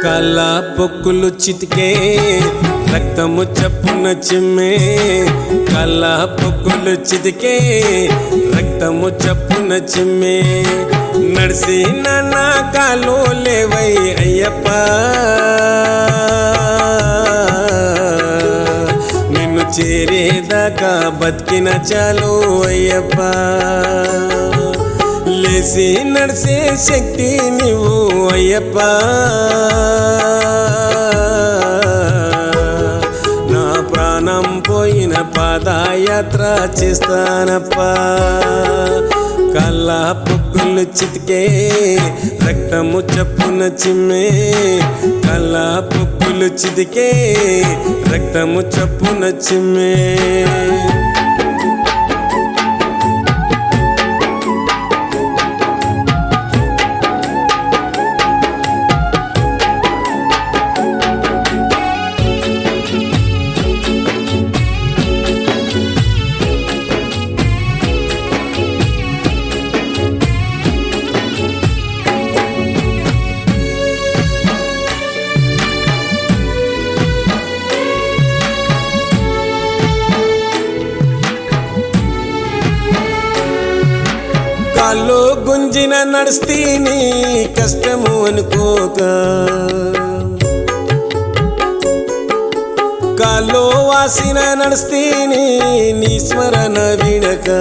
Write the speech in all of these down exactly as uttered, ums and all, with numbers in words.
కాళ్ళ పొక్కులు చితికే రక్తము చప్పున చిమ్మే కాళ్ళ పొక్కులు చితికే రక్తము చప్పున చిమ్మే నడిసి నాన్న కాలు లేవై అయ్యప్ప నిన్ను చేరేదాకా బతికిన చాలు అయ్యప్ప లేసి నడిసే శక్తి నీవు అయ్యప్ప నా ప్రాణం పోయిన పాదయాత్ర చేస్తానప్ప కళ్ళ పొక్కులు చితికే రక్తము చప్పున చిమ్మే కళ్ళ పొక్కులు చితికే రక్తము చప్పున చిమ్మే కాళ్ళు గుంజిన నడుస్తీని కష్టము అనుకోక కాళ్ళు వాసిన నడుస్తీని నీ స్మరణ విడక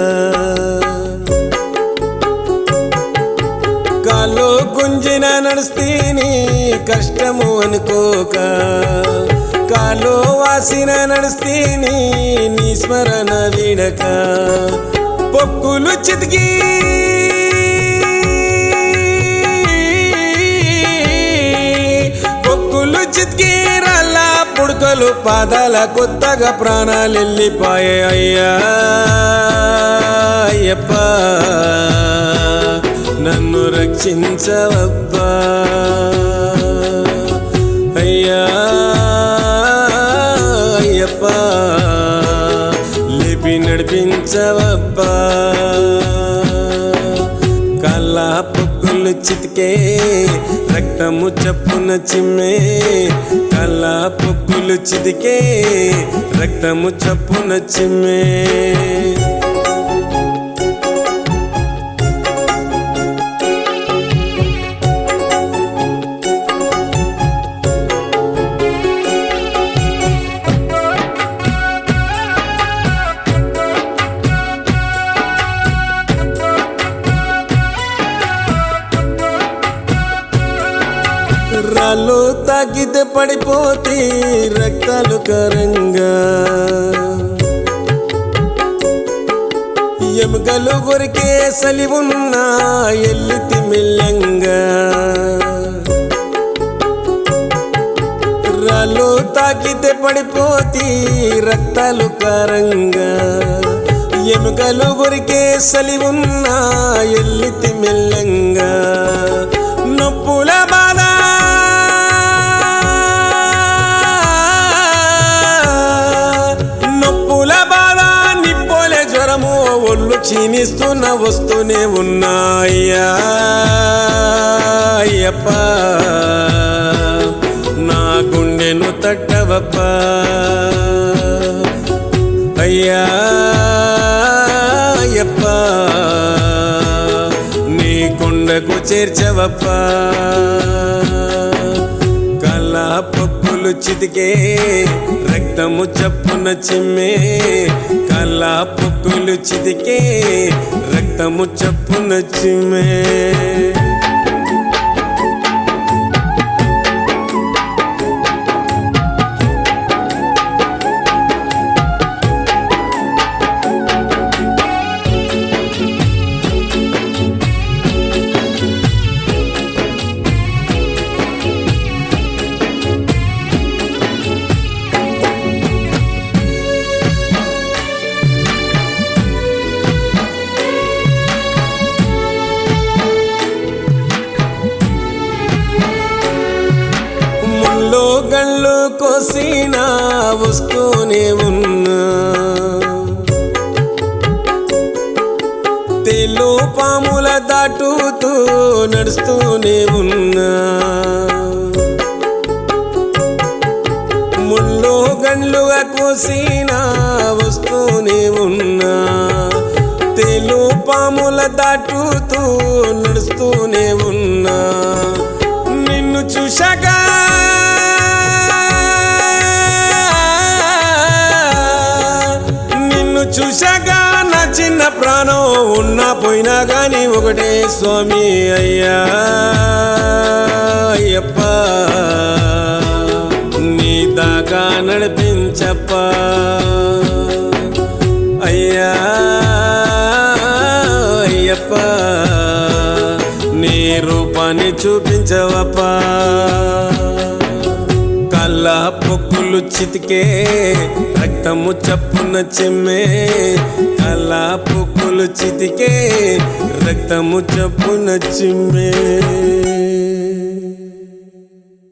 కాళ్ళు గుంజిన నడుస్తీని కష్టము అనుకోక కాళ్ళు వాసిన నడుస్తీని నీ స్మరణ విడక పొక్కులు చితికి పొక్కులు చితికి రాళ్ళ పుడకలు పాదాల కొత్తగా ప్రాణాలు వెళ్ళిపోయే అయ్యా అయ్యప్ప నన్ను రక్షించవబ్బా అయ్యా అయ్యప్ప లేపి నడిపించవబ్బా కళ్ళ పొక్కులు చితికే రక్తము చప్పున చిమ్మే కళ్ళ పొక్కులు చితికే రక్తము చప్పున చిమ్మే రాళ్ళు తాకితే పడిపోతే రక్తాలు కరంగా ఎముకలు కొరికే సలి ఉన్నా ఎల్లితి మెల్లంగా రాళ్ళు తాకితే పడిపోతే రక్తాలు కరంగా ఎముకలు కొరికే సలి ఉన్నా ఎల్లితి మెల్లంగా నొప్పుల బాధ నొప్పుల బాధ నిప్పోలే జ్వరము ఒళ్ళు క్షీణిస్తున్న వస్తూనే ఉన్నాయ్యా అయ్యప్ప నా గుండెను తట్టవప్ప అయ్యా అయ్యప్ప నీ కొండకు చేర్చవప్ప కళ్ళ పొక్కులు చితికే రక్తము చప్పున చిమ్మే కళ్ళ పొక్కులు చితికే రక్తము చప్పున చిమ్మే గళ్ళు కోసినా వస్తూనే ఉన్నా తేలు పాముల దాటుతూ నడుస్తూనే ఉన్నా ముల్లుగా కోసిన వస్తూనే ఉన్నా తేలు పాముల దాటుతూ నడుస్తూనే ఉన్నా నిన్ను చూశాక నిన్ను చూశాక నా చిన్న ప్రాణం ఉన్నా పోయినా గాని ఒకటే స్వామి అయ్యా అయ్యప్ప నీ దాకా నడిపించప్ప అయ్యా అయ్యప్ప నీ రూపాన్ని చూపించవప్పా కళ్ళ పొక్కులు చితికే రక్తము చప్పున చిమ్మే కళ్ళ పొక్కులు చితికే రక్తము చప్పున చిమ్మే